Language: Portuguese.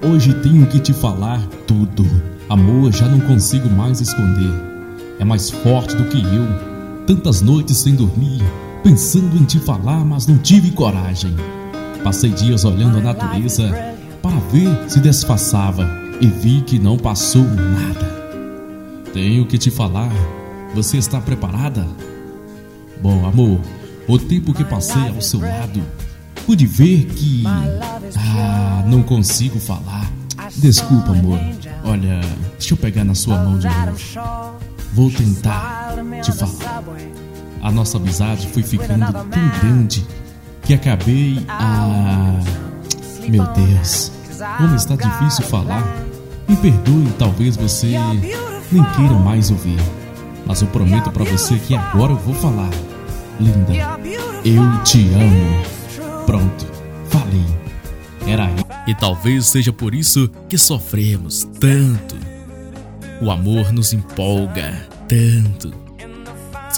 Hoje tenho que te falar tudo. Amor, já não consigo mais esconder. É mais forte do que eu. Tantas noites sem dormir, pensando em te falar, mas não tive coragem. Passei dias olhando a natureza para ver se disfarçava e vi que não passou nada. Tenho que te falar. Você está preparada? Bom, amor, o tempo que passei ao seu lado, pude ver que... não consigo falar. Desculpa, amor. Olha, deixa eu pegar na sua mão de novo. Vou tentar te falar. A nossa amizade foi ficando tão grande que acabei Meu Deus, como está difícil falar. Me perdoe, talvez você nem queira mais ouvir, mas eu prometo pra você que agora eu vou falar. Linda, eu te amo. Pronto, falei. Era aí. E talvez seja por isso que sofremos tanto. O amor nos empolga tanto.